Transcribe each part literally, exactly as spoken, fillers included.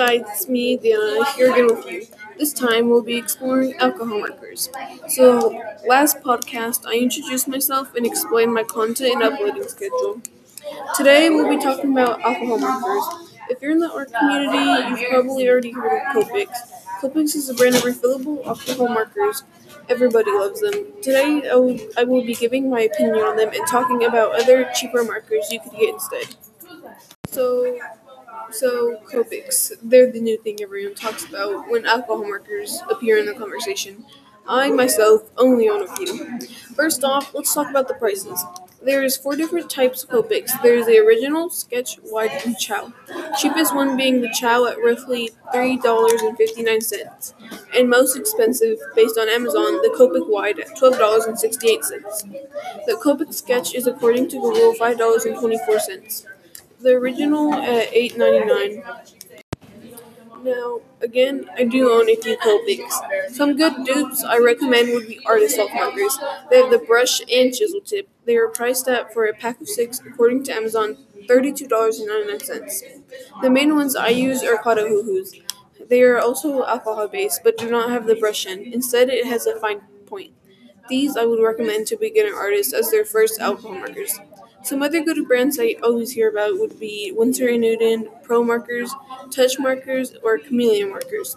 guys, it's me, Diana, here again with you. This time we'll be exploring alcohol markers. So, last podcast I introduced myself and explained my content and uploading schedule. Today we'll be talking about alcohol markers. If you're in the art community, you've probably already heard of Copics. Copics is a brand of refillable alcohol markers. Everybody loves them. Today I will, I will be giving my opinion on them and talking about other cheaper markers you could get instead. So, So, Copics, they're the new thing everyone talks about when alcohol markers appear in the conversation. I myself only own a few. First off, let's talk about the prices. There's four different types of Copics. There's the original, sketch, wide, and chow. Cheapest one being the chow at roughly three dollars and fifty-nine cents. And most expensive, based on Amazon, the Copic wide at twelve dollars and sixty-eight cents. The Copic sketch is according to Google five dollars and twenty-four cents. The original at eight ninety-nine. Now, again, I do own a few Copics. Some good dupes I recommend would be Artist Self Markers. They have the brush and chisel tip. They are priced at, for a pack of six, according to Amazon, thirty-two dollars and ninety-nine cents. The main ones I use are Katahuhus. They are also alcohol-based, but do not have the brush end. Instead, it has a fine point. These I would recommend to beginner artists as their first alcohol markers. Some other good brands I always hear about would be Winsor and Newton, Pro Markers, Touch Markers, or Chameleon Markers.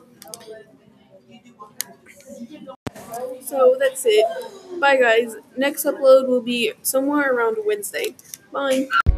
So that's it. Bye guys. Next upload will be somewhere around Wednesday. Bye.